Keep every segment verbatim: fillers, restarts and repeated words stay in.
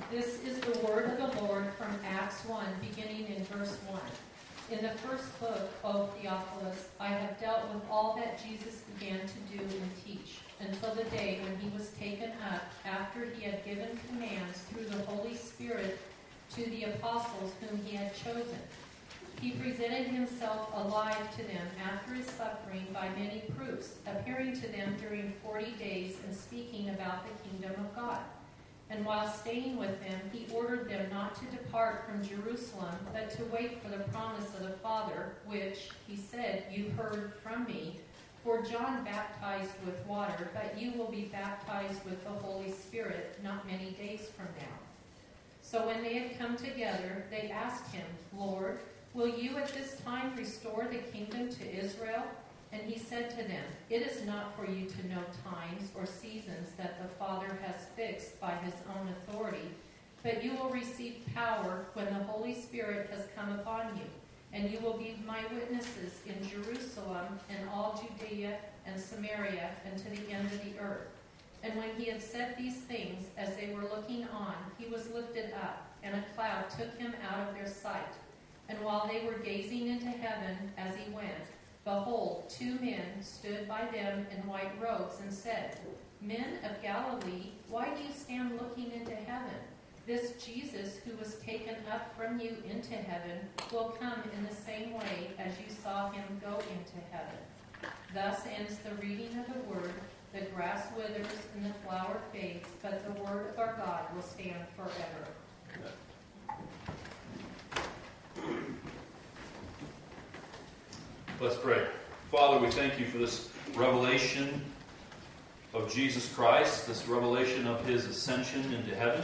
This is the word of the Lord from Acts one, beginning in verse one. In the first book, O Theophilus, I have dealt with all that Jesus began to do and teach, until the day when he was taken up, after he had given commands through the Holy Spirit to the apostles whom he had chosen. He presented himself alive to them after his suffering by many proofs, appearing to them during forty days and speaking about the kingdom of God. And while staying with them, he ordered them not to depart from Jerusalem, but to wait for the promise of the Father, which, he said, you heard from me. For John baptized with water, but you will be baptized with the Holy Spirit not many days from now. So when they had come together, they asked him, Lord, will you at this time restore the kingdom to Israel? And he said to them, it is not for you to know times or seasons that the Father has fixed by his own authority, but you will receive power when the Holy Spirit has come upon you, and you will be my witnesses in Jerusalem and all Judea and Samaria and to the end of the earth. And when he had said these things, as they were looking on, he was lifted up, and a cloud took him out of their sight. And while they were gazing into heaven as he went, behold, two men stood by them in white robes and said, Men of Galilee, why do you stand looking into heaven? This Jesus who was taken up from you into heaven will come in the same way as you saw him go into heaven. Thus ends the reading of the word. The grass withers and the flower fades, but the word of our God will stand forever. Let's pray. Father, we thank you for this revelation of Jesus Christ, this revelation of his ascension into heaven,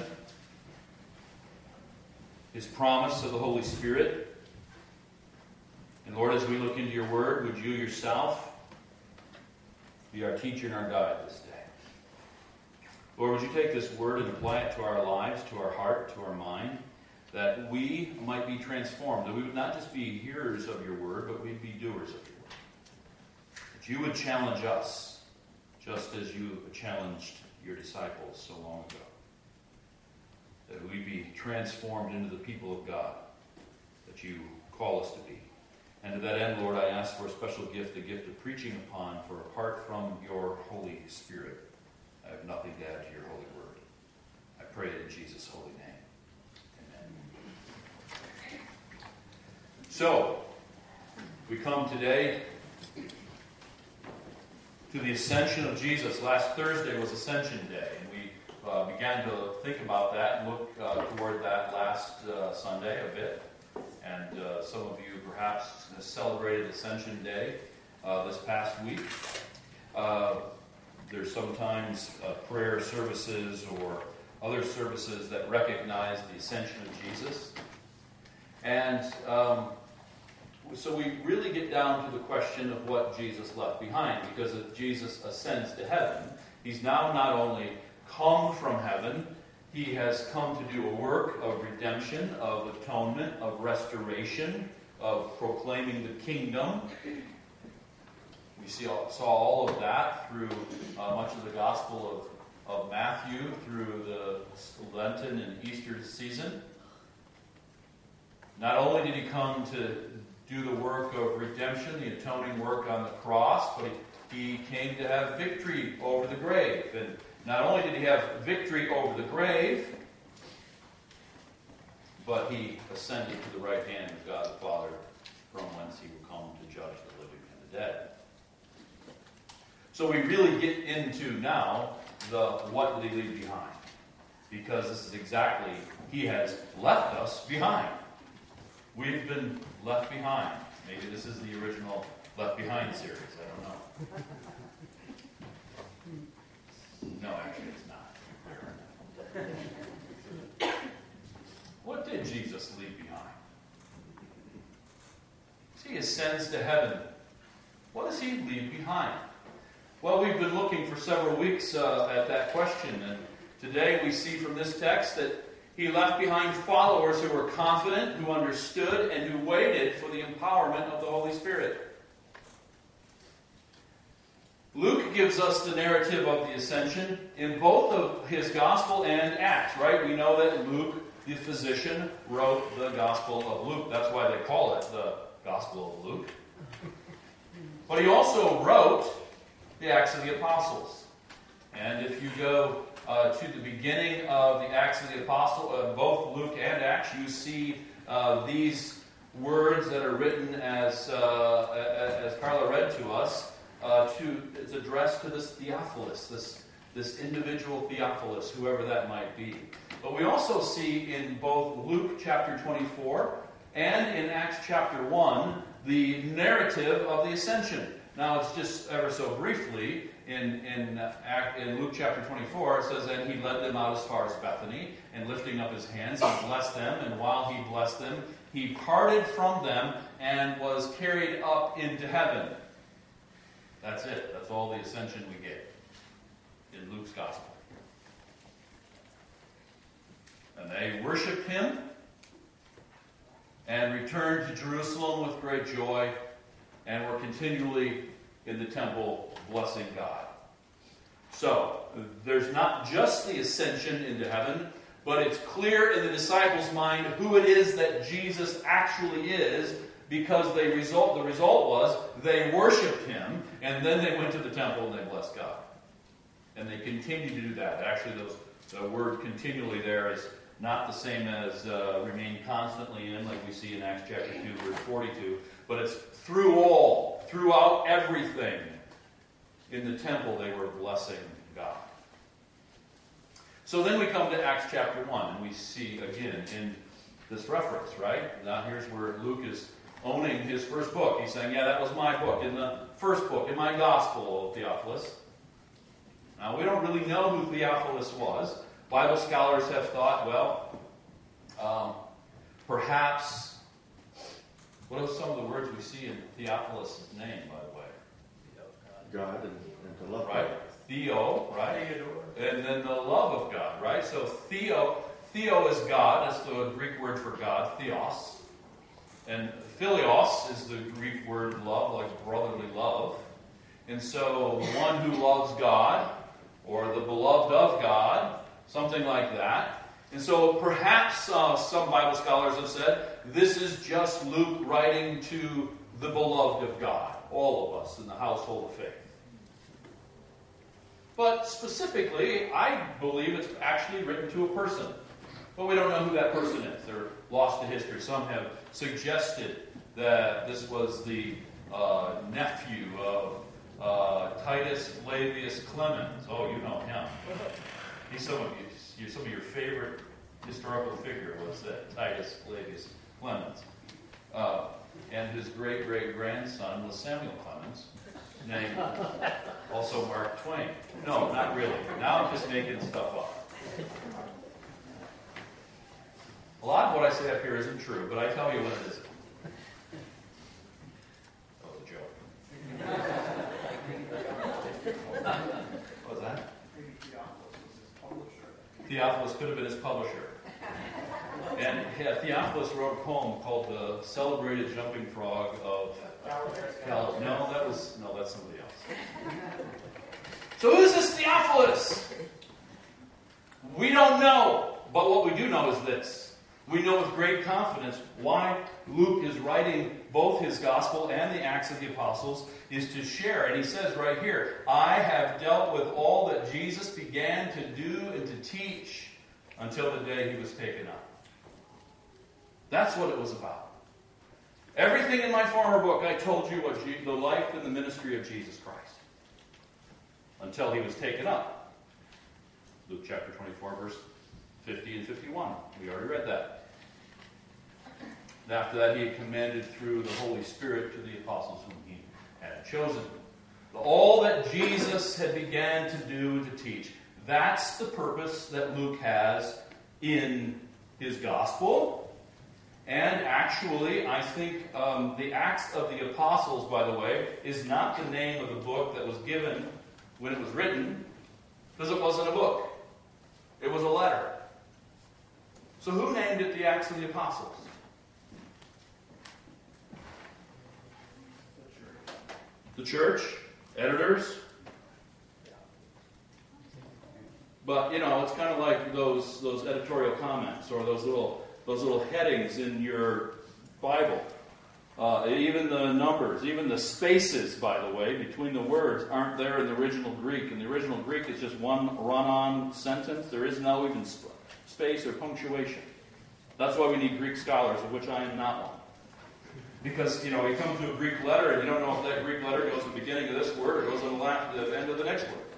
his promise of the Holy Spirit. And Lord, as we look into your word, would you yourself be our teacher and our guide this day? Lord, would you take this word and apply it to our lives, to our heart, to our mind, that we might be transformed, that we would not just be hearers of your word, but we'd be doers of your word. That you would challenge us, just as you challenged your disciples so long ago. That we'd be transformed into the people of God that you call us to be. And to that end, Lord, I ask for a special gift, the gift of preaching upon, for apart from your Holy Spirit, I have nothing to add to your holy word. I pray it in Jesus' holy name. So, we come today to the ascension of Jesus. Last Thursday was Ascension Day, and we uh, began to think about that and look uh, toward that last uh, Sunday a bit. And uh, some of you perhaps celebrated Ascension Day uh, this past week. Uh, there's sometimes uh, prayer services or other services that recognize the ascension of Jesus. And um, so we really get down to the question of what Jesus left behind, because if Jesus ascends to heaven, he's now not only come from heaven, he has come to do a work of redemption, of atonement, of restoration, of proclaiming the kingdom. We see, saw all of that through uh, much of the Gospel of, of Matthew, through the Lenten and Easter season. Not only did he come to do the work of redemption, the atoning work on the cross, but he, he came to have victory over the grave. And not only did he have victory over the grave, but he ascended to the right hand of God the Father, from whence he will come to judge the living and the dead. So we really get into now the what did he leave behind? Because this is exactly, he has left us behind. We've been left behind. Maybe this is the original Left Behind series. I don't know. No, actually it's not. What did Jesus leave behind? As he ascends to heaven, what does he leave behind? Well, we've been looking for several weeks uh, at that question, and today we see from this text that he left behind followers who were confident, who understood, and who waited for the empowerment of the Holy Spirit. Luke gives us the narrative of the ascension in both of his Gospel and Acts, right? We know that Luke, the physician, wrote the Gospel of Luke. That's why they call it the Gospel of Luke. But he also wrote the Acts of the Apostles. And if you go uh, to the beginning of the Acts of the Apostles, uh, both Luke and Acts, you see uh, these words that are written as uh, as Carla read to us. Uh, to it's addressed to this Theophilus, this this individual Theophilus, whoever that might be. But we also see in both Luke chapter twenty-four and in Acts chapter one the narrative of the ascension. Now, it's just ever so briefly in in, uh, Act, in Luke chapter twenty-four. It says that he led them out as far as Bethany, and lifting up his hands, he blessed them. And while he blessed them, he parted from them and was carried up into heaven. That's it. That's all the ascension we get in Luke's gospel. And they worshiped him and returned to Jerusalem with great joy and were continually in the temple blessing God. So, there's not just the ascension into heaven, but it's clear in the disciples' mind who it is that Jesus actually is, because they result, the result was they worshipped him, and then they went to the temple and they blessed God. And they continue to do that. Actually, those, the word continually there is not the same as uh, remain constantly in, like we see in Acts chapter two, verse forty-two, but it's through all, throughout everything. In the temple, they were blessing God. So then we come to Acts chapter one, and we see again in this reference, right? Now here's where Luke is owning his first book. He's saying, yeah, that was my book, in the first book, in my gospel, Theophilus. Now, we don't really know who Theophilus was. Bible scholars have thought, well, um, perhaps, what are some of the words we see in Theophilus' name, by the way? God and, and to love Right? God. Theo, right? And then the love of God, right? So Theo, Theo is God. That's the Greek word for God, theos. And philios is the Greek word love, like brotherly love. And so one who loves God, or the beloved of God, something like that. And so perhaps uh, some Bible scholars have said, this is just Luke writing to the beloved of God, all of us in the household of faith. But specifically, I believe it's actually written to a person. But we don't know who that person is. They're lost to history. Some have suggested that this was the uh, nephew of uh, Titus Flavius Clemens. Oh, you know him. He's some of you, some of your favorite historical figure was that Titus Flavius Clemens. Uh, and his great-great-grandson was Samuel Clemens, named also Mark Twain. No, not really. Now I'm just making stuff up. A lot of what I say up here isn't true, but I tell you what it is. That was a joke. What was that? Theophilus could have been his publisher. And yeah, Theophilus wrote a poem called The Celebrated Jumping Frog of Cal. No, that was no, that's somebody else. So who is this Theophilus? We don't know, but what we do know is this. We know with great confidence why Luke is writing both his gospel and the Acts of the Apostles is to share. And he says right here, I have dealt with all that Jesus began to do and to teach until the day he was taken up. That's what it was about. Everything in my former book, I told you what Je- the life and the ministry of Jesus Christ. Until he was taken up. Luke chapter twenty-four, verse fifty and fifty-one. We already read that. And after that, he had commanded through the Holy Spirit to the apostles whom he had chosen. All that Jesus had began to do and to teach. That's the purpose that Luke has in his gospel. And actually, I think um, the Acts of the Apostles, by the way, is not the name of the book that was given when it was written, because it wasn't a book. It was a letter. So who named it the Acts of the Apostles? The church, editors, But, you know, it's kind of like those those editorial comments or those little those little headings in your Bible. Uh, even the numbers, even the spaces, by the way, between the words aren't there in the original Greek. In the original Greek, it's just one run-on sentence. There is no even sp- space or punctuation. That's why we need Greek scholars, of which I am not one. Because, you know, you come to a Greek letter and you don't know if that Greek letter goes at the beginning of this word or goes at the, la- the end of the next word.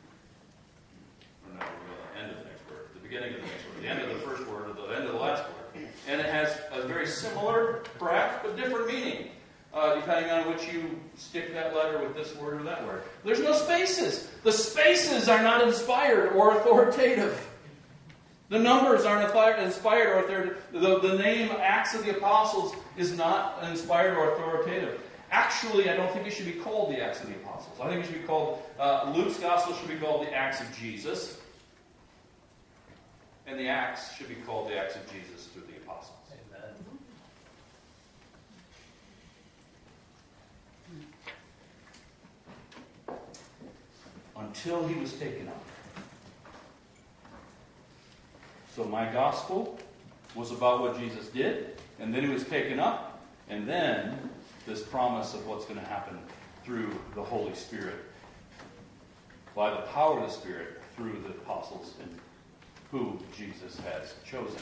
Or no, the end of the next word, the beginning of the next word, the end of the first word, or the end of the last word. And it has a very similar, perhaps, but different meaning, uh, depending on which you stick that letter with this word or that word. There's no spaces. The spaces are not inspired or authoritative. The numbers aren't inspired or authoritative. The, the name Acts of the Apostles is not inspired or authoritative. Actually, I don't think it should be called the Acts of the Apostles. I think it should be called, uh, Luke's Gospel should be called the Acts of Jesus. And the Acts should be called the Acts of Jesus through the Apostles. Amen. Until he was taken up. So my gospel was about what Jesus did, and then he was taken up, and then this promise of what's going to happen through the Holy Spirit, by the power of the Spirit, through the apostles and who Jesus has chosen.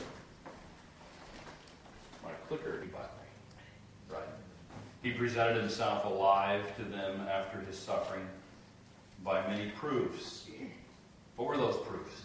My clicker, right? He presented himself alive to them after his suffering by many proofs. What were those proofs?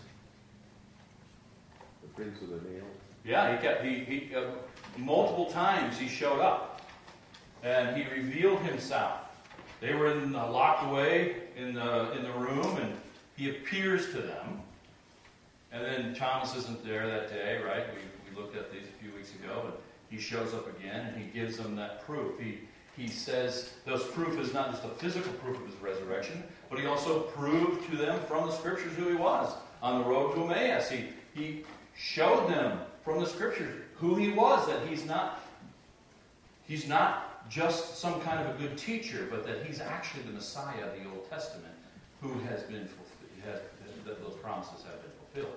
The prints of the nails. Yeah, he kept he, he uh, multiple times he showed up, and he revealed himself. They were in, uh, locked away in the in the room, and he appears to them. And then Thomas isn't there that day, right? We, we looked at these a few weeks ago, and he shows up again, and he gives them that proof. He he says those proof is not just a physical proof of his resurrection, but he also proved to them from the Scriptures who he was. On the road to Emmaus, he he showed them from the Scriptures who he was, that he's not he's not just some kind of a good teacher, but that he's actually the Messiah of the Old Testament who has been fulfilled, has, that those promises have been fulfilled.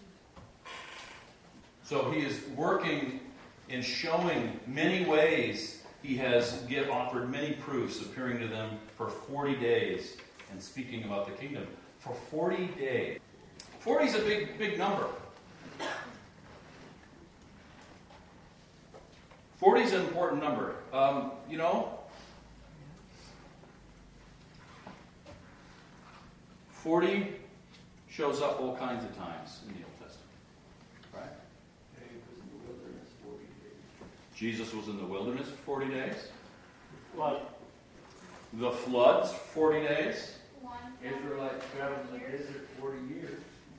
So he is working in showing many ways. He has give, offered many proofs, appearing to them for forty days and speaking about the kingdom. For forty days. forty is a big, big number. forty is an important number. Um, you know, forty shows up all kinds of times in the Old Testament. Right? Jesus was in the wilderness for forty days. Flood. The floods, forty days. Israelites traveled in the desert forty years.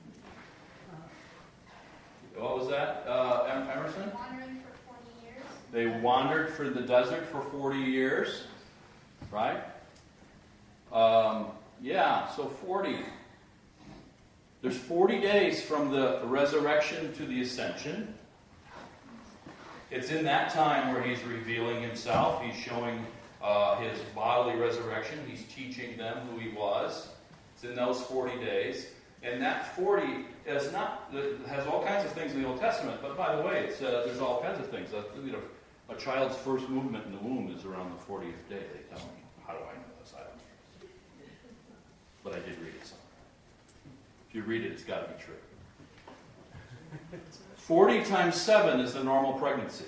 What was that, uh, Em- Emerson? Wandering for forty years. They wandered through the desert for forty years. Right? Um, yeah, so forty. There's forty days from the resurrection to the ascension. It's in that time where he's revealing himself. He's showing uh, his bodily resurrection. He's teaching them who he was. It's in those forty days. And that forty is not has all kinds of things in the Old Testament. But by the way, it's, uh, there's all kinds of things. Uh, you know, a child's first movement in the womb is around the fortieth day. They tell me. How do I know this? I don't know. But I did read it somewhere. If you read it, it's got to be true. forty times seven is the normal pregnancy.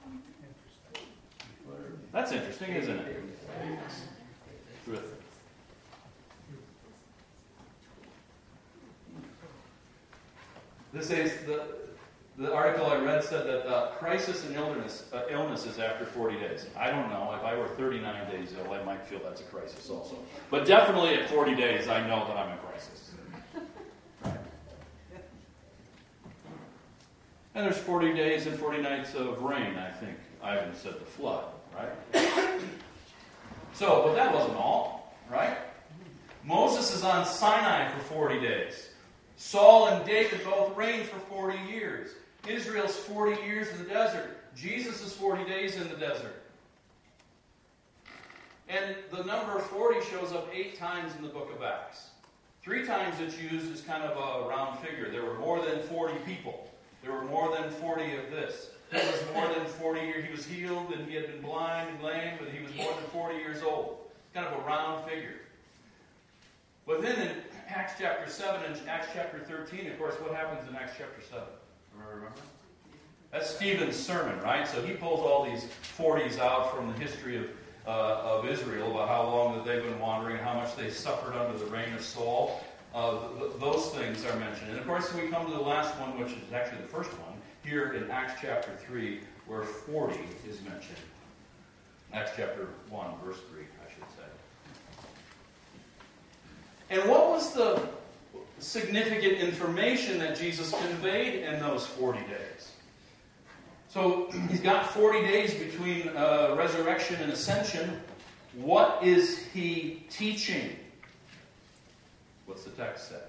That's interesting, isn't it? Terrific. This is the, the article I read said that uh, crisis and illness, uh, illness is after forty days. I don't know. If I were thirty-nine days ill, I might feel that's a crisis also. But definitely at forty days, I know that I'm in crisis. Right. And there's forty days and forty nights of rain, I think. I haven't said the flood, right? So, but that wasn't all, right? Moses is on Sinai for forty days. Saul and David both reigned for forty years. Israel's forty years in the desert. Jesus is forty days in the desert. And the number forty shows up eight times in the book of Acts. Three times it's used as kind of a round figure. There were more than forty people. There were more than forty of this. There was more than forty years. He was healed and he had been blind and lame, but he was more than forty years old. Kind of a round figure. But then in Acts chapter seven and Acts chapter thirteen, of course, what happens in Acts chapter seven? Remember? That's Stephen's sermon, right? So he pulls all these forties out from the history of uh, of Israel about how long that they've been wandering and how much they suffered under the reign of Saul. Uh, th- those things are mentioned. And of course, we come to the last one, which is actually the first one, here in Acts chapter three, where forty is mentioned. Acts chapter one, verse three, I should say. And what was the significant information that Jesus conveyed in those forty days? So he's got forty days between uh, resurrection and ascension. What is he teaching? What's the text say?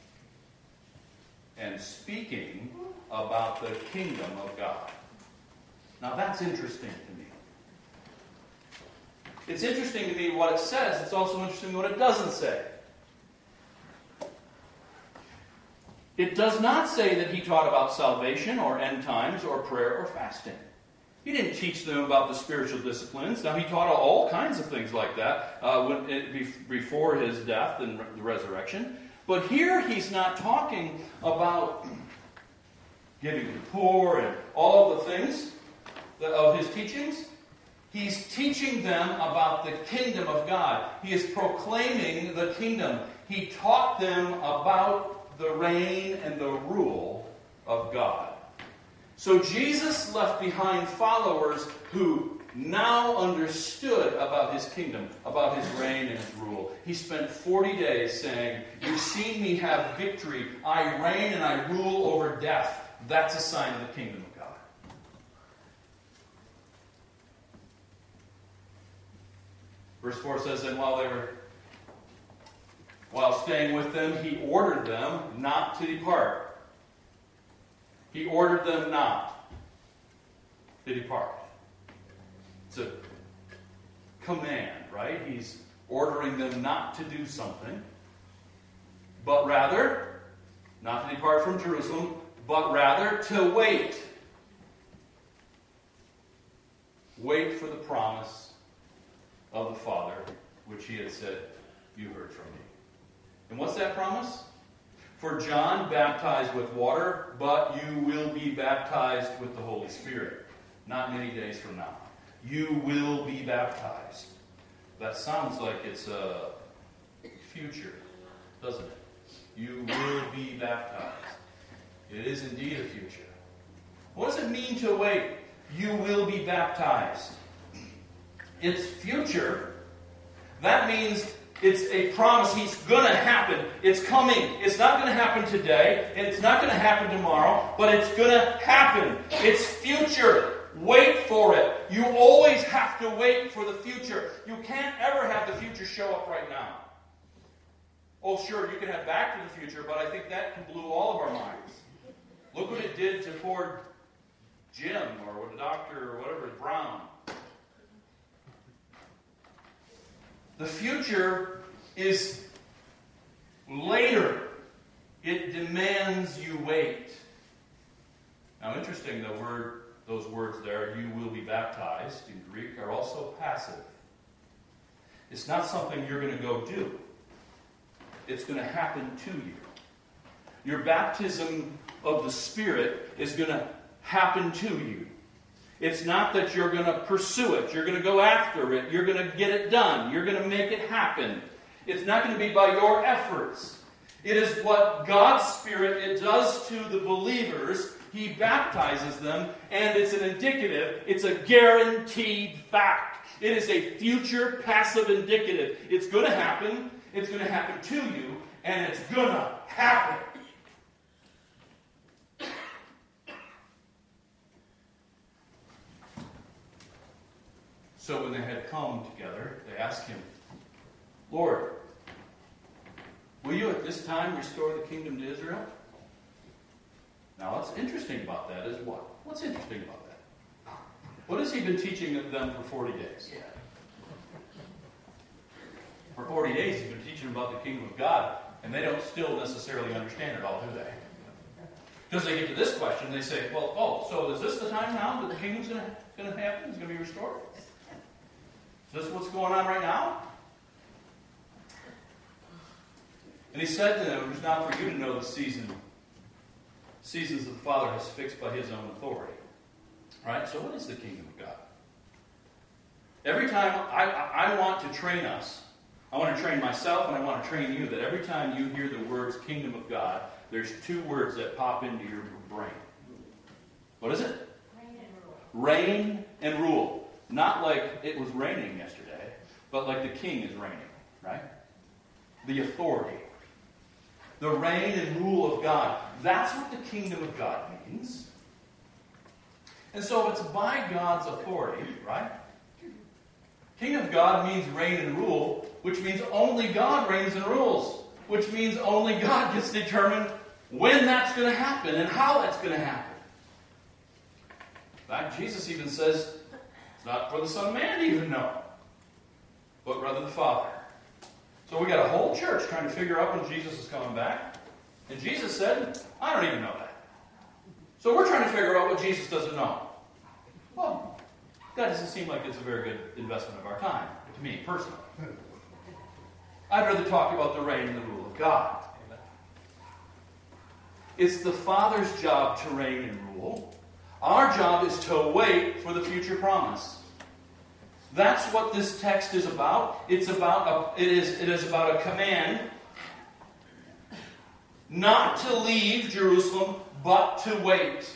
And speaking about the kingdom of God. Now that's interesting to me. It's interesting to me what it says. It's also interesting what it doesn't say. It does not say that he taught about salvation or end times or prayer or fasting. He didn't teach them about the spiritual disciplines. Now, he taught all kinds of things like that uh, when it, before his death and the resurrection. But here he's not talking about giving to the poor and all of the things of his teachings. He's teaching them about the kingdom of God. He is proclaiming the kingdom. He taught them about the reign and the rule of God. So Jesus left behind followers who now understood about his kingdom, about his reign and his rule. He spent forty days saying, "You've seen me have victory. I reign and I rule over death." That's a sign of the kingdom of God. Verse four says, "And while they were While staying with them, he ordered them not to depart." He ordered them not to depart. It's a command, right? He's ordering them not to do something, but rather, not to depart from Jerusalem, but rather to wait. Wait for the promise of the Father, which he had said, "You heard from me." And what's that promise? "For John baptized with water, but you will be baptized with the Holy Spirit." Not many days from now. You will be baptized. That sounds like it's a future, doesn't it? You will be baptized. It is indeed a future. What does it mean to wait? You will be baptized. It's future. That means it's a promise. He's going to happen. It's coming. It's not going to happen today. It's not going to happen tomorrow. But it's going to happen. It's future. Wait for it. You always have to wait for the future. You can't ever have the future show up right now. Oh, sure, you can have Back to the Future, but I think that blew all of our minds. Look what it did to poor Jim, or the doctor, or whatever, Brown. The future is later. It demands you wait. Now, interesting, the word, those words there, "you will be baptized," in Greek, are also passive. It's not something you're going to go do. It's going to happen to you. Your baptism of the Spirit is going to happen to you. It's not that you're going to pursue it. You're going to go after it. You're going to get it done. You're going to make it happen. It's not going to be by your efforts. It is what God's Spirit it does to the believers. He baptizes them, and it's an indicative. It's a guaranteed fact. It is a future passive indicative. It's going to happen. It's going to happen to you, and it's going to happen. So when they had come together, they asked him, "Lord, will you at this time restore the kingdom to Israel?" Now, what's interesting about that is what? What's interesting about that? What has he been teaching them for forty days? For forty days, he's been teaching about the kingdom of God. And they don't still necessarily understand it all, do they? Because they get to this question, they say, well, oh, so is this the time now that the kingdom's going to happen? It's going to be restored? Is this what's going on right now? And he said to them, it is not for you to know the season, seasons that the Father has fixed by his own authority. Right? So what is the kingdom of God? Every time I, I want to train us, I want to train myself and I want to train you, that every time you hear the words kingdom of God, there's two words that pop into your brain. What is it? Reign and rule. Reign and rule. Not like it was raining yesterday, but like the king is reigning, right? The authority. The reign and rule of God. That's what the kingdom of God means. And so it's by God's authority, right? Kingdom of God means reign and rule, which means only God reigns and rules. Which means only God gets to determine when that's going to happen and how that's going to happen. In fact, Jesus even says, it's not for the Son of Man to even know, but rather the Father. So we got a whole church trying to figure out when Jesus is coming back. And Jesus said, I don't even know that. So we're trying to figure out what Jesus doesn't know. Well, that doesn't seem like it's a very good investment of our time, to me personally. I'd rather talk about the reign and the rule of God. It's the Father's job to reign and rule. Our job is to wait for the future promise. That's what this text is about. It's about a, it is it is about a command not to leave Jerusalem, but to wait.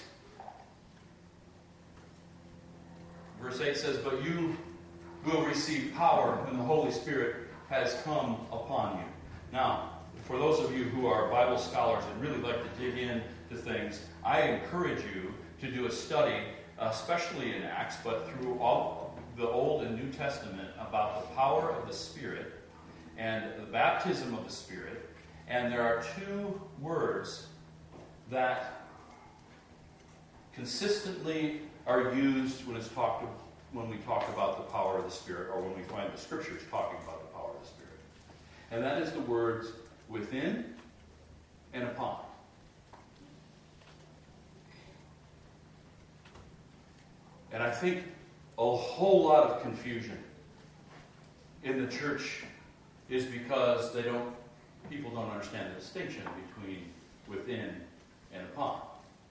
Verse eight says, "But you will receive power when the Holy Spirit has come upon you." Now, for those of you who are Bible scholars and really like to dig into things, I encourage you to do a study, especially in Acts, but through all the Old and New Testament, about the power of the Spirit and the baptism of the Spirit. And there are two words that consistently are used when it's talked when we talk about the power of the Spirit, or when we find the Scriptures talking about the power of the Spirit. And that is the words within and upon. And I think a whole lot of confusion in the church is because they don't, people don't understand the distinction between within and upon.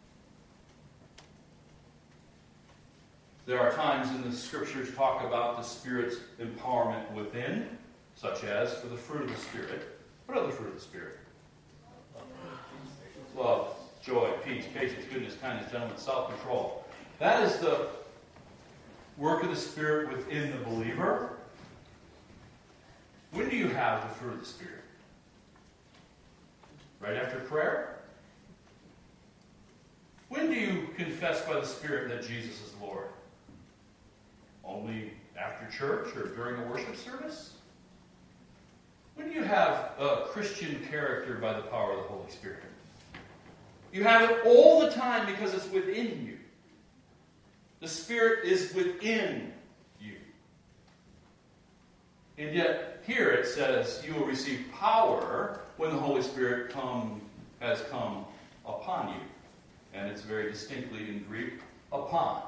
There are times in the Scriptures talk about the Spirit's empowerment within, such as for the fruit of the Spirit. What are the fruit of the Spirit? Love, joy, peace, patience, goodness, kindness, gentleness, self-control. That is the work of the Spirit within the believer. When do you have the fruit of the Spirit? Right after prayer? When do you confess by the Spirit that Jesus is Lord? Only after church or during a worship service? When do you have a Christian character by the power of the Holy Spirit? You have it all the time because it's within you. The Spirit is within you. And yet, here it says, you will receive power when the Holy Spirit come, has come upon you. And it's very distinctly in Greek, upon.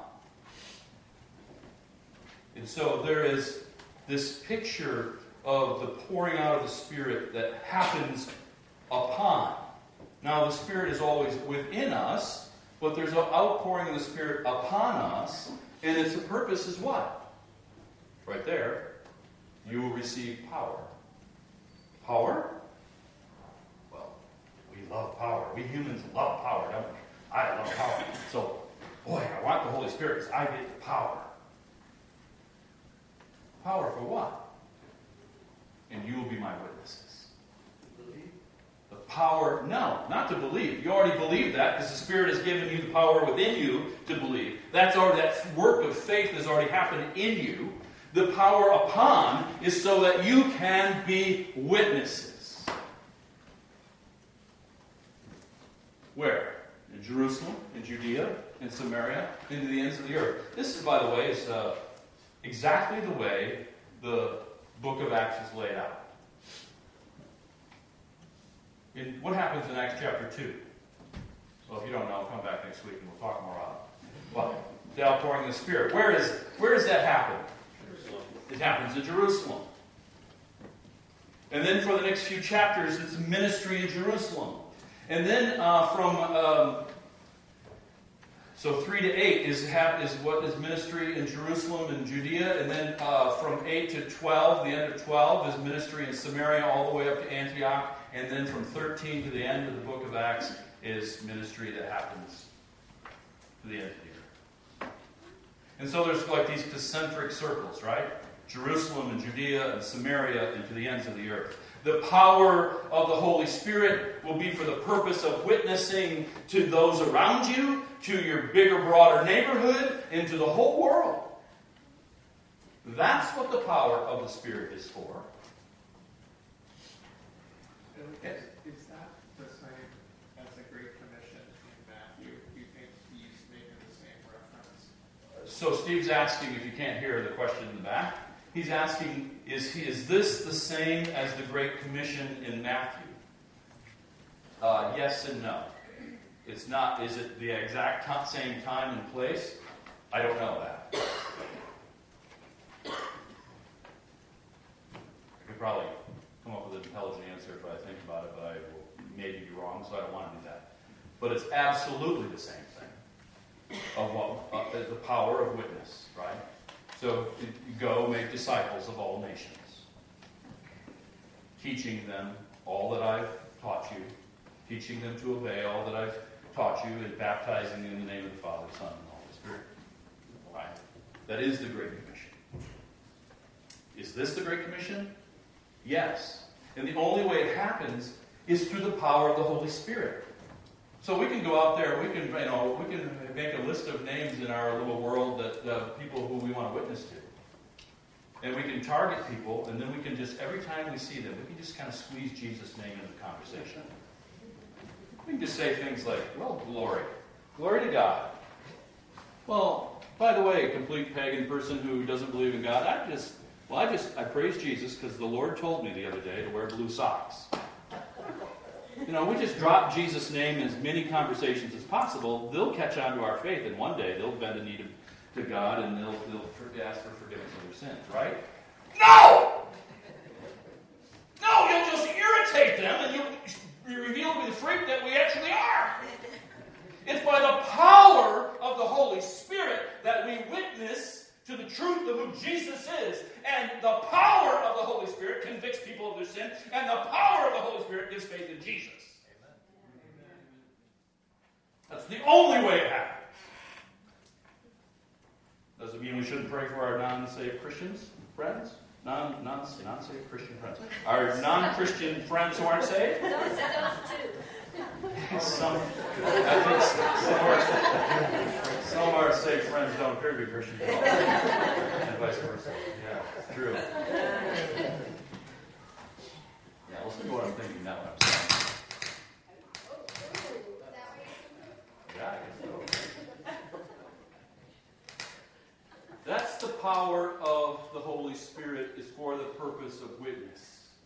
And so there is this picture of the pouring out of the Spirit that happens upon. Now, the Spirit is always within us, but there's an outpouring of the Spirit upon us, and its purpose is what? Right there. You will receive power. Power? Well, we love power. We humans love power, don't we? I love power. So, boy, I want the Holy Spirit because I get the power. Power for what? And you will be my witnesses. Believe. The power, no, not to believe. You already believe that because the Spirit has given you the power within you to believe. That's already, that work of faith has already happened in you. The power upon is so that you can be witnesses. Where? In Jerusalem, in Judea, in Samaria, and to the ends of the earth. This is, by the way, is uh, exactly the way the book of Acts is laid out. In, what happens in Acts chapter two? Well, if you don't know, come back next week and we'll talk more on it. Well, the outpouring of the Spirit. Where is where does that happen? It happens in Jerusalem. And then for the next few chapters, it's ministry in Jerusalem. And then uh, from um, so three to eight is have, is what is ministry in Jerusalem and Judea, and then uh, from eight to twelve, the end of twelve is ministry in Samaria all the way up to Antioch, and then from thirteen to the end of the book of Acts is ministry that happens to the end of the year. And so there's like these concentric circles, right? Jerusalem and Judea and Samaria and to the ends of the earth. The power of the Holy Spirit will be for the purpose of witnessing to those around you, to your bigger, broader neighborhood, and to the whole world. That's what the power of the Spirit is for. Is, is that the same as the Great Commission in Matthew? Do you think he's making the same reference? So Steve's asking, if you can't hear the question in the back, he's asking, is he, is this the same as the Great Commission in Matthew? Uh, yes and no. It's not. Is it the exact t- same time and place? I don't know that. I could probably come up with an intelligent answer if I think about it, but I will maybe be wrong, so I don't want to do that. But it's absolutely the same thing of what uh, the power of witness, right? So go make disciples of all nations, teaching them all that I've taught you, teaching them to obey all that I've taught you, and baptizing in the name of the Father, Son, and the Holy Spirit. Right? That is the Great Commission. Is this the Great Commission? Yes. And the only way it happens is through the power of the Holy Spirit. So we can go out there, we can, you know, we can make a list of names in our little world that uh, people who we want to witness to. And we can target people, and then we can just, every time we see them, we can just kind of squeeze Jesus' name into the conversation. We can just say things like, well, glory. Glory to God. Well, by the way, a complete pagan person who doesn't believe in God, I just, well, I just, I praise Jesus because the Lord told me the other day to wear blue socks. You know, we just drop Jesus' name in as many conversations as possible. They'll catch on to our faith, and one day they'll bend a knee to, to God, and they'll, they'll ask for forgiveness of their sins, right? No! No, you'll just irritate them, and you'll reveal to be the freak that we actually are. It's by the power of the Holy Spirit that we witness to the truth of who Jesus is. And the power of the Holy Spirit convicts people of their sin. And the power of the Holy Spirit gives faith in Jesus. Amen. That's the only way it happens. Does it mean we shouldn't pray for our non-saved Christians, friends? Non, non, non-saved Christian friends. Our non-Christian friends who aren't saved? Those, those two. Some, I think some of, our, some of our saved friends don't appear to be Christians at all. And vice versa. Yeah, true. Yeah, listen to what I'm thinking, not what I'm saying. Yeah, I guess so. That's the power of the Holy Spirit, is for the purpose of witness.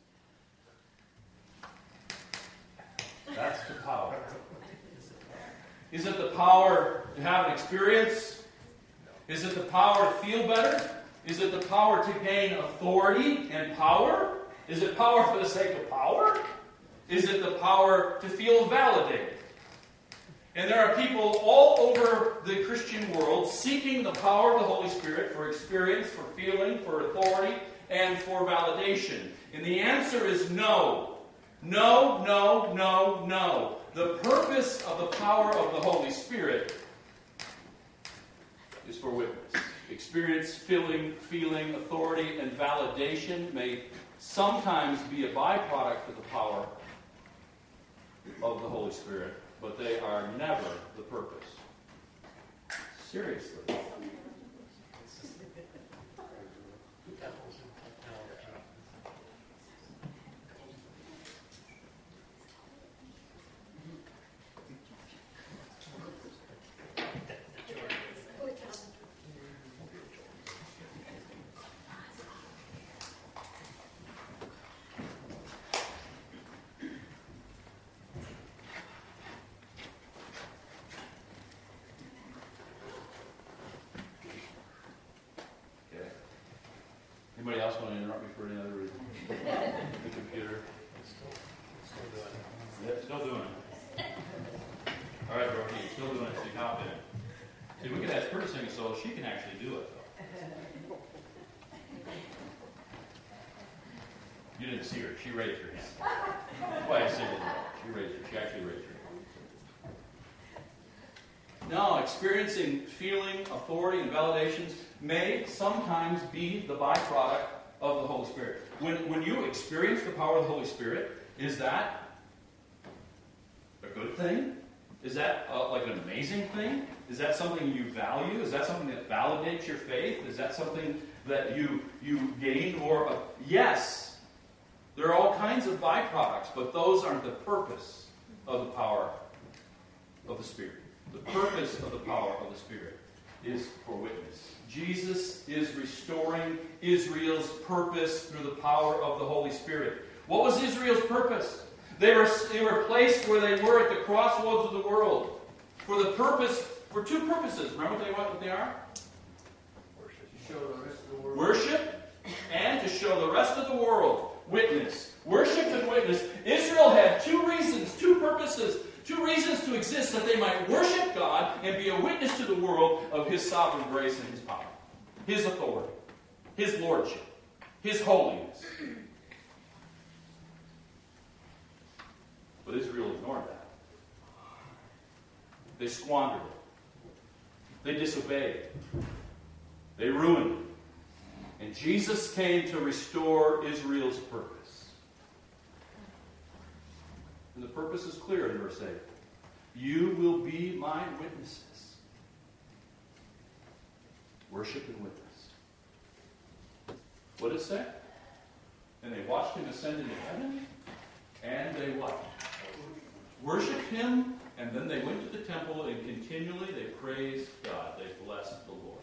That's the power. Is it the power to have an experience? Is it the power to feel better? Is it the power to gain authority and power? Is it power for the sake of power? Is it the power to feel validated? And there are people all over the Christian world seeking the power of the Holy Spirit for experience, for feeling, for authority, and for validation. And the answer is no. No, no, no, no. The purpose of the power of the Holy Spirit is for witness. Experience, feeling, feeling, authority, and validation may sometimes be a byproduct of the power of the Holy Spirit, but they are never the purpose. Seriously. Anybody else want to interrupt me for any other reason? The computer. Yeah, still doing it. All right, Brookie, still doing it. So you hop in. See, we could ask her to sing so she can actually do it, though. You didn't see her. She raised her hand. That's why I said it. She raised her. She actually raised her hand. Now, experiencing feeling, authority, and validations may sometimes be the byproduct of the Holy Spirit. When, when you experience the power of the Holy Spirit, is that a good thing? Is that uh, like an amazing thing? Is that something you value? Is that something that validates your faith? Is that something that you, you gain? Or uh, yes, there are all kinds of byproducts, but those aren't the purpose of the power of the Spirit. The purpose of the power of the Spirit is for witness. Jesus is restoring Israel's purpose through the power of the Holy Spirit. What was Israel's purpose? They were, they were placed where they were at the crossroads of the world. For the purpose, for two purposes. Remember what they, what they are? Worship. To show the rest of the world. Worship and to show the rest of the world witness. Worship and witness. Israel had two reasons, two purposes, two reasons to exist, that they might worship God and be a witness to the world of His sovereign grace and His power, His authority, His lordship, His holiness. But Israel ignored that. They squandered it. They disobeyed. They ruined it. And Jesus came to restore Israel's purpose. And the purpose is clear in verse eight. You will be my witnesses. Worship and witness. What did it say? And they watched Him ascend into heaven, and they what? Worshipped Him, and then they went to the temple, and continually they praised God. They blessed the Lord.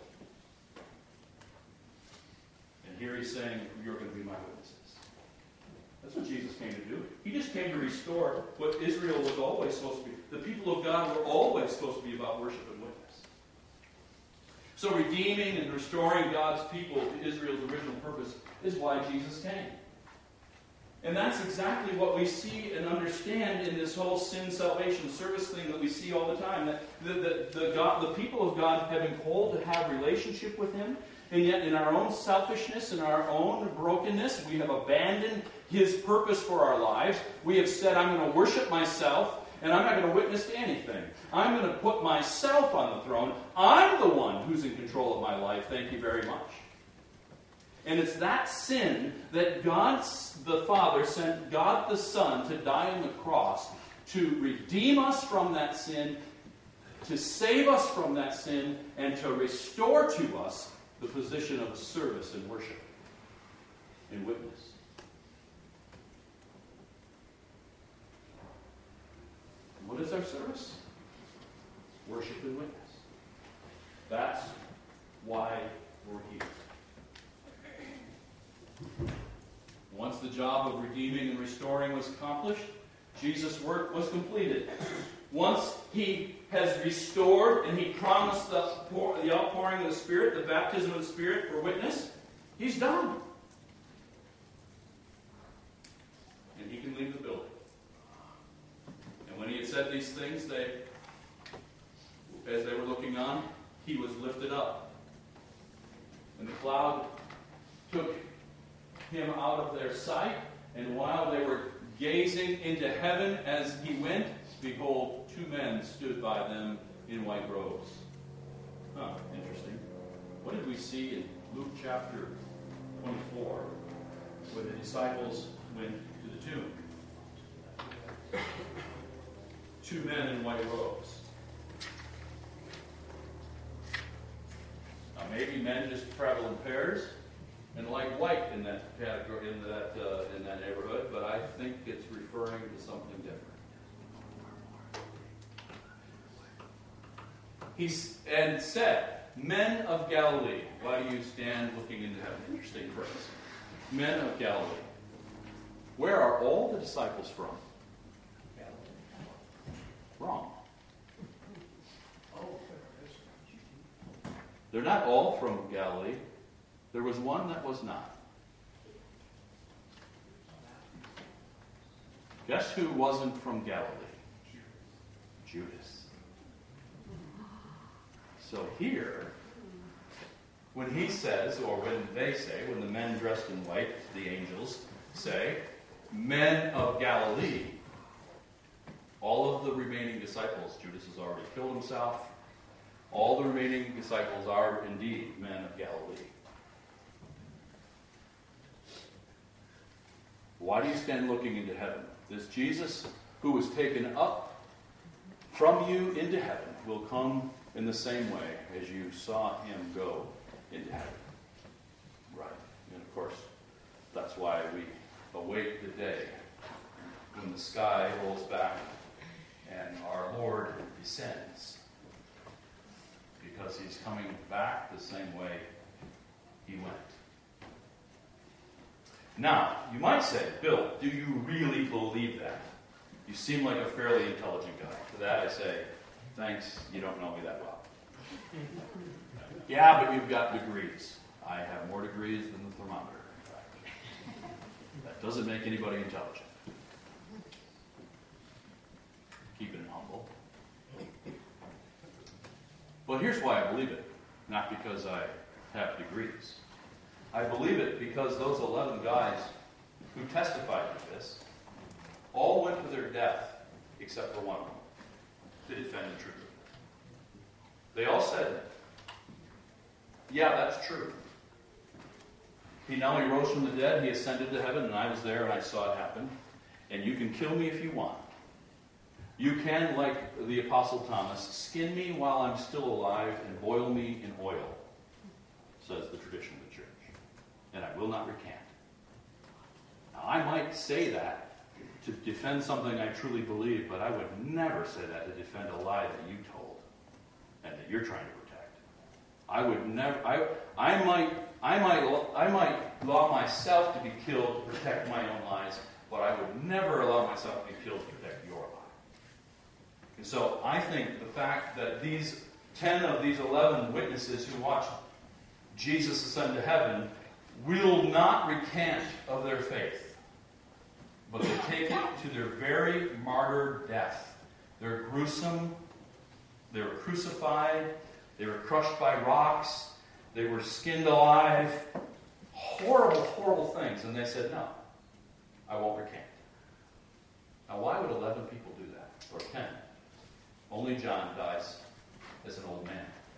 And here He's saying, you're going to be my witnesses. That's what Jesus came to do. He just came to restore what Israel was always supposed to be. The people of God were always supposed to be about worship and witness. So redeeming and restoring God's people to Israel's original purpose is why Jesus came. And that's exactly what we see and understand in this whole sin, salvation, service thing that we see all the time. That the, the, the, God, the people of God have been called to have relationship with Him, and yet in our own selfishness and our own brokenness, we have abandoned His purpose for our lives. We have said, I'm going to worship myself, and I'm not going to witness to anything. I'm going to put myself on the throne. I'm the one who's in control of my life. Thank you very much. And it's that sin that God the Father sent God the Son to die on the cross to redeem us from that sin, to save us from that sin, and to restore to us the position of service and worship and witness. And what is our service? Worship and witness. That's why we're here. Once the job of redeeming and restoring was accomplished, Jesus' work was completed. Once He has restored and He promised the, pour, the outpouring of the Spirit, the baptism of the Spirit for witness, He's done. And He can leave the building. And when He had said these things, they, as they were looking on, He was lifted up. And the cloud took Him out of their sight, and while they were gazing into heaven as He went, behold, two men stood by them in white robes. Huh, interesting. What did we see in Luke chapter twenty-four, where the disciples went to the tomb? Two men in white robes. Now, maybe men just travel in pairs and like white in that category, in that uh, in that neighborhood, but I think it's referring to something different. He's and said, "Men of Galilee, why do you stand looking into heaven?" Interesting phrase. Men of Galilee. Where are all the disciples from? Wrong. They're not all from Galilee. There was one that was not. Guess who wasn't from Galilee? Judas. So here, when he says, or when they say, when the men dressed in white, the angels, say, men of Galilee, all of the remaining disciples, Judas has already killed himself, all the remaining disciples are indeed men of Galilee. Why do you stand looking into heaven? This Jesus who was taken up from you into heaven will come in the same way as you saw him go into heaven. Right. And of course, that's why we await the day when the sky rolls back and our Lord descends. Because he's coming back the same way he went. Now, you might say, Bill, do you really believe that? You seem like a fairly intelligent guy. To that I say, thanks, you don't know me that well. Yeah, but you've got degrees. I have more degrees than the thermometer, in fact. That doesn't make anybody intelligent. Keeping it humble. But here's why I believe it. Not because I have degrees. I believe it because those eleven guys who testified to this all went to their death except for one of them to defend the truth. They all said, yeah, that's true. He not only rose from the dead, he ascended to heaven, and I was there and I saw it happen. And you can kill me if you want. You can, like the Apostle Thomas, skin me while I'm still alive and boil me in oil, says the tradition of the church. And I will not recant. Now, I might say that to defend something I truly believe, but I would never say that to defend a lie that you told and that you're trying to protect. I would never. I. I might. I might. I might allow myself to be killed to protect my own lies, but I would never allow myself to be killed to protect your life. And so I think the fact that these ten of these eleven witnesses who watched Jesus ascend to heaven will not recant of their faith, but they take it to their very martyr death. They're gruesome. They were crucified. They were crushed by rocks. They were skinned alive. Horrible, horrible things. And they said, no, I won't recant. Now, why would eleven people do that? Or ten? Only John dies as an old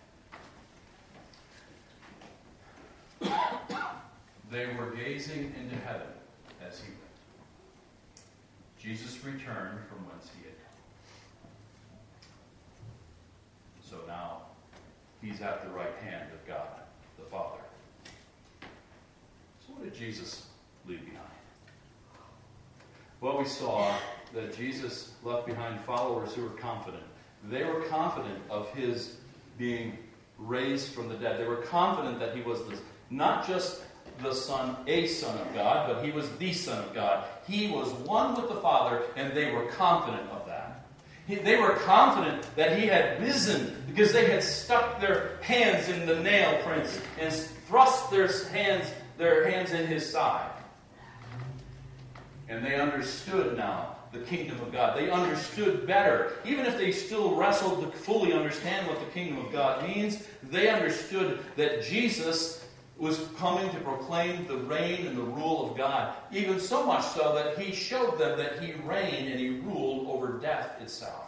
man. They were gazing into heaven as he went. Jesus returned from whence he had come. So now he's at the right hand of God, the Father. So what did Jesus leave behind? Well, we saw that Jesus left behind followers who were confident. They were confident of his being raised from the dead. They were confident that he was the, not just the Son, a Son of God, but he was the Son of God. He was one with the Father, and they were confident of that. He, they were confident that he had risen because they had stuck their hands in the nail prints and thrust their hands, their hands in his side. And they understood now the kingdom of God. They understood better. Even if they still wrestled to fully understand what the kingdom of God means, they understood that Jesus was coming to proclaim the reign and the rule of God. Even so much so that he showed them that he reigned and he ruled over death itself.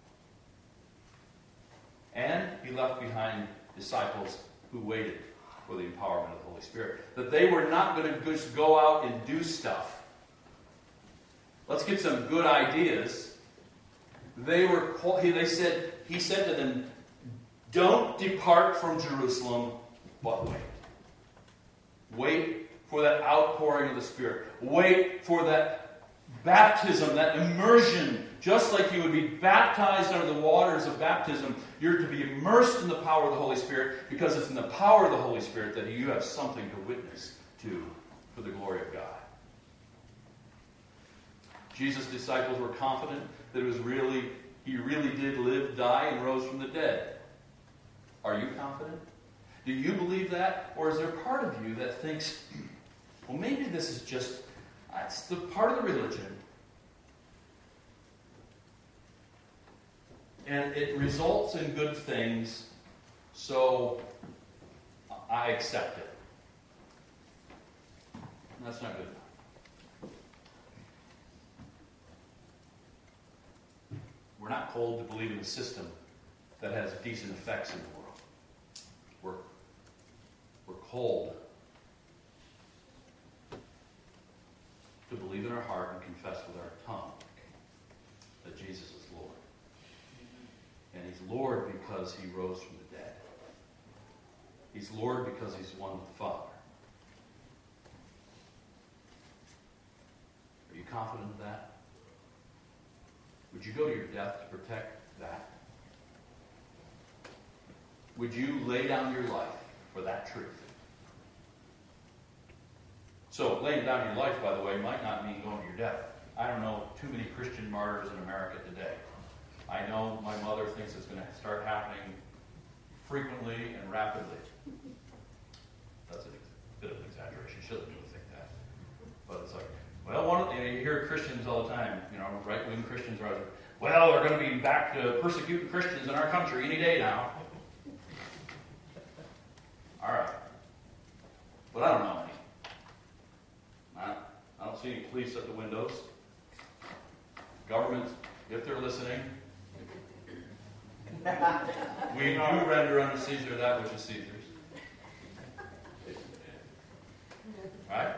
And he left behind disciples who waited for the empowerment of the Holy Spirit. That they were not going to just go out and do stuff. Let's get some good ideas. They were. They said. He said to them, "Don't depart from Jerusalem, but wait. Wait for that outpouring of the Spirit. Wait for that baptism, that immersion. Just like you would be baptized under the waters of baptism, you're to be immersed in the power of the Holy Spirit, because it's in the power of the Holy Spirit that you have something to witness to for the glory of God." Jesus' disciples were confident that it was really, he really did live, die, and rose from the dead. Are you confident? Do you believe that? Or is there part of you that thinks, well, maybe this is just, it's the part of the religion. and it results in good things, so I accept it. That's not good enough. We're not called to believe in a system that has decent effects in the world. We're, we're called to believe in our heart and confess with our tongue that Jesus is Lord. And He's Lord because He rose from the dead. He's Lord because He's one with the Father. Are you confident of that? Would you go to your death to protect that? Would you lay down your life for that truth? So, laying down your life, by the way, might not mean going to your death. I don't know too many Christian martyrs in America today. I know my mother thinks it's going to start happening frequently and rapidly. That's a bit of an exaggeration. She doesn't really think that. But it's like, well, one of, you know, you hear Christians all the time, you know, right-wing Christians are, well, they're going to be back to persecuting Christians in our country any day now. All right. But I don't know any. I, I don't see any police at the windows. Government, if they're listening, we do render unto Caesar that which is Caesar's. Right?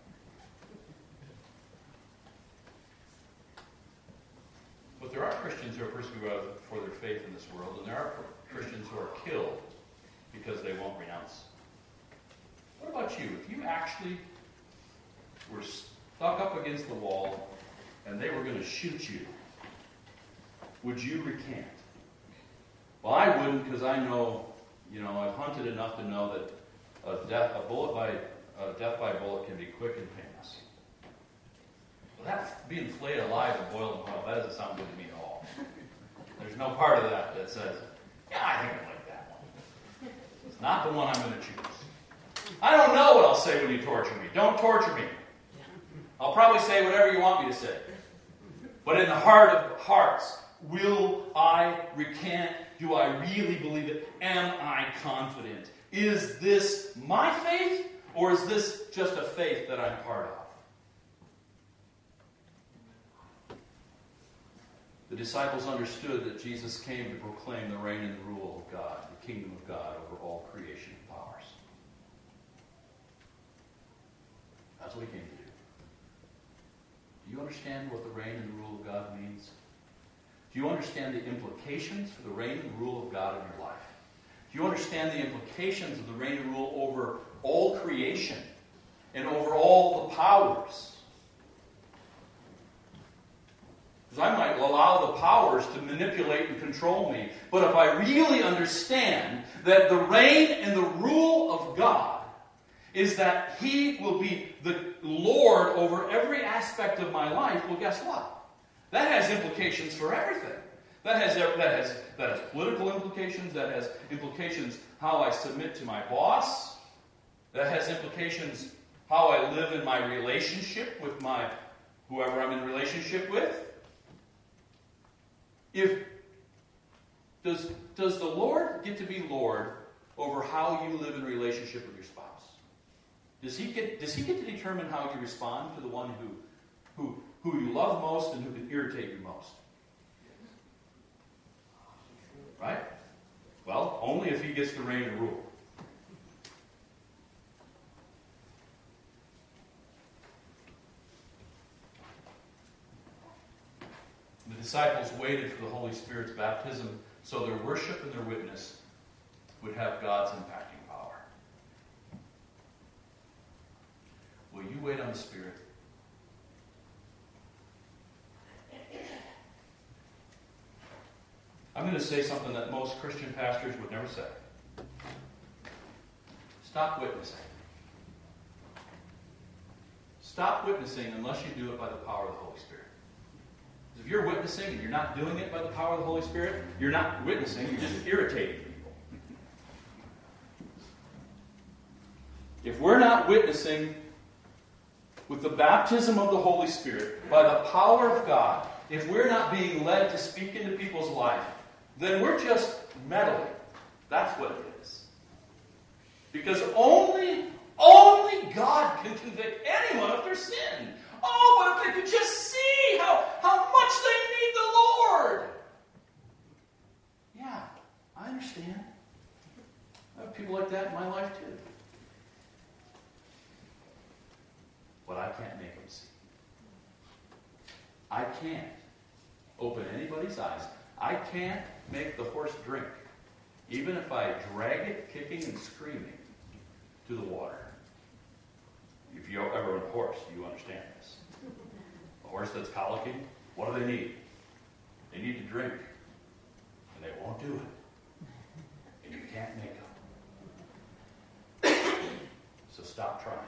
But there are Christians who are persecuted for their faith in this world, and there are Christians who are killed because they won't renounce. What about you? If you actually were stuck up against the wall and they were going to shoot you, would you recant? Well, I wouldn't, because I know, you know, I've hunted enough to know that a death, a bullet by, a death by bullet can be quick and painless. Well, that being flayed alive and boiled in oil, that doesn't sound good to me at all. There's no part of that that says, yeah, I think I like that one. It's not the one I'm going to choose. I don't know what I'll say when you torture me. Don't torture me. I'll probably say whatever you want me to say. But in the heart of hearts, will I recant? Do I really believe it? Am I confident? Is this my faith, or is this just a faith that I'm part of? The disciples understood that Jesus came to proclaim the reign and the rule of God, the kingdom of God over all creation and powers. That's what He came to do. Do you understand what the reign and the rule of God means? Do you understand the implications for the reign and rule of God in your life? Do you understand the implications of the reign and rule over all creation and over all the powers? Because I might allow the powers to manipulate and control me, but if I really understand that the reign and the rule of God is that He will be the Lord over every aspect of my life, well, guess what? That has implications for everything. That has, that has, that has political implications. That has implications how I submit to my boss. That has implications how I live in my relationship with my whoever I'm in relationship with. If does does the Lord get to be Lord over how you live in relationship with your spouse? Does he get does he get to determine how you respond to the one who who who you love most and who can irritate you most? Right? Well, only if He gets to reign and rule. The disciples waited for the Holy Spirit's baptism so their worship and their witness would have God's impacting power. Will you wait on the Spirit? I'm going to say something that most Christian pastors would never say. Stop witnessing. Stop witnessing unless you do it by the power of the Holy Spirit. If you're witnessing and you're not doing it by the power of the Holy Spirit, you're not witnessing, you're just irritating people. If we're not witnessing with the baptism of the Holy Spirit, by the power of God, if we're not being led to speak into people's life then we're just meddling. That's what it is. Because only, only God can convict anyone of their sin. Oh, but if they could just see how, how much they need the Lord. Yeah, I understand. I have people like that in my life too. But I can't make them see. I can't open anybody's eyes. I can't make the horse drink, even if I drag it kicking and screaming to the water. If you ever own a horse, you understand this. A horse that's colicking, what do they need? They need to drink. And they won't do it. And you can't make them. So stop trying.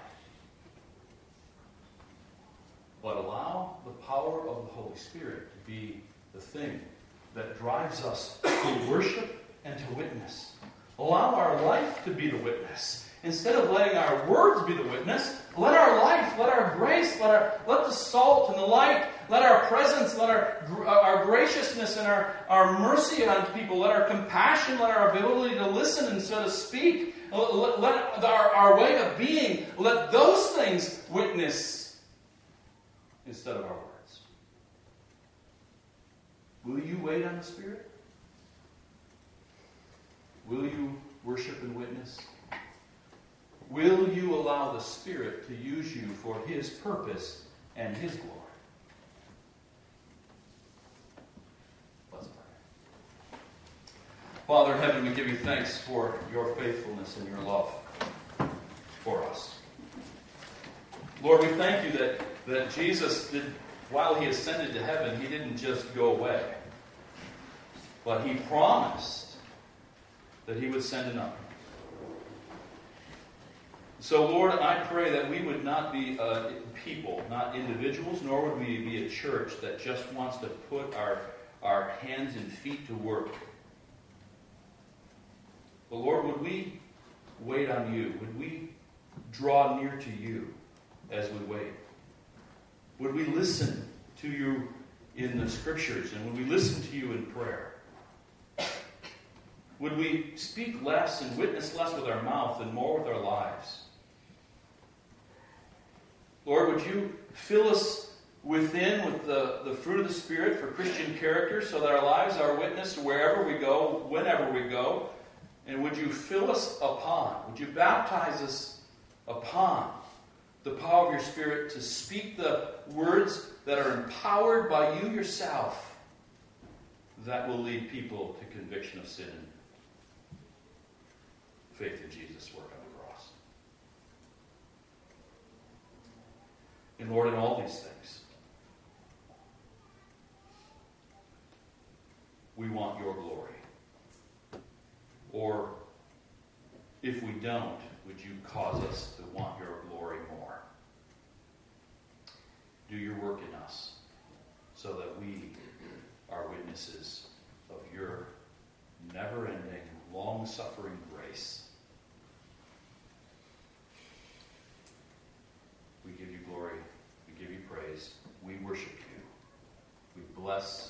But allow the power of the Holy Spirit to be the thing that drives us to worship and to witness. Allow our life to be the witness. Instead of letting our words be the witness, let our life, let our grace, let our let the salt and the light, let our presence, let our our graciousness and our, our mercy on people, let our compassion, let our ability to listen instead of speak, let, let our, our way of being, let those things witness instead of our words. Will you wait on the Spirit? Will you worship and witness? Will you allow the Spirit to use you for His purpose and His glory? Let's pray. Father in heaven, we give you thanks for your faithfulness and your love for us. Lord, we thank you that, that Jesus, did, while He ascended to heaven, He didn't just go away. But He promised that He would send another. So, Lord, I pray that we would not be uh, people, not individuals, nor would we be a church that just wants to put our, our hands and feet to work. But, Lord, would we wait on you? Would we draw near to you as we wait? Would we listen to you in the Scriptures, and would we listen to you in prayer? Would we speak less and witness less with our mouth and more with our lives? Lord, would you fill us within with the, the fruit of the Spirit for Christian character so that our lives are witnessed wherever we go, whenever we go? And would you fill us upon, would you baptize us upon the power of your Spirit to speak the words that are empowered by you yourself that will lead people to conviction of sin and faith in Jesus' work on the cross. And Lord, in all these things, we want your glory. Or, if we don't, would you cause us to want your glory more? Do your work in us so that we are witnesses of your never-ending, long-suffering grace. We give you glory. We give you praise. We worship you. We bless